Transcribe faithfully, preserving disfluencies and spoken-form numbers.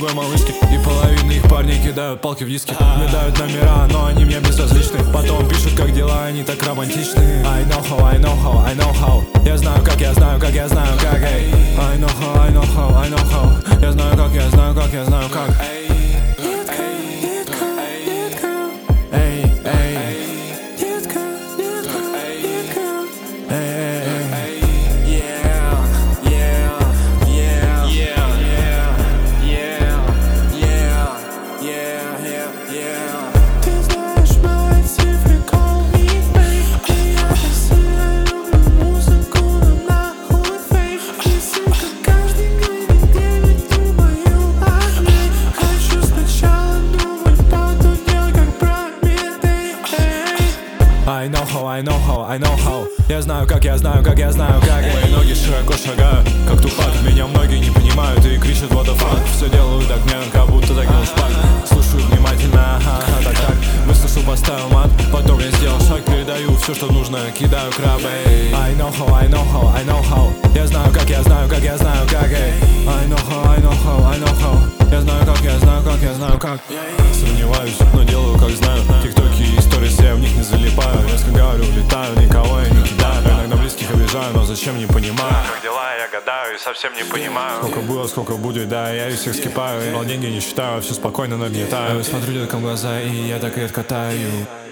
другой малышки. И половина их парней кидают палки в диски. Мне дают номера, но они мне безразличны. Потом пишут, как дела, они так романтичны. I know how, I know how, I know how. Я знаю как, я знаю как, я знаю как, эй. I know how, I know how, I know how. Я знаю как, я знаю как, я знаю как. I know how, I know how, I know how. Я знаю как, я знаю как, я знаю как. Мои ноги широко шагают, как Тупак. Меня многие не понимают и кричат what the fuck. Все делаю так медленно, как будто загнул шпак. Слушаю внимательно, ага, так, так. Выслушал, поставил мат, потом я сделал шаг. Передаю все, что нужно, кидаю крабы. I know how, I know how, I know how. Я знаю как, я знаю как, я знаю как. I know how, I know how, I know how. Я знаю как, я знаю как, я знаю как. Сомневаюсь, но делаю как знаю. Тиктоки и сторис, я в них не залипаю. Резко говорю, влетаю, никого я не кидаю. Иногда близких обижаю, но зачем не понимаю. Как дела, я гадаю и совсем не понимаю. Сколько было, сколько будет, да, я их всех скипаю. Но деньги не считаю, все спокойно нагнетаю. Смотрю деткам в глаза, и я так редко таю.